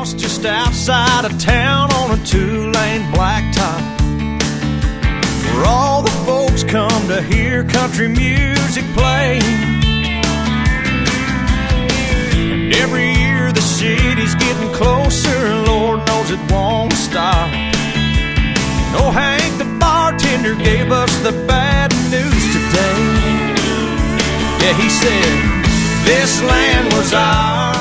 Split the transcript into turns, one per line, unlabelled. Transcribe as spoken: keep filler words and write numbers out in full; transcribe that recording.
house just outside of town on a two-lane blacktop, where all the folks come to hear country music play. And every year the city's getting closer, Lord knows it won't stop. Oh, Hank, the bartender, gave us the bad news today. Yeah, he said, this land was ours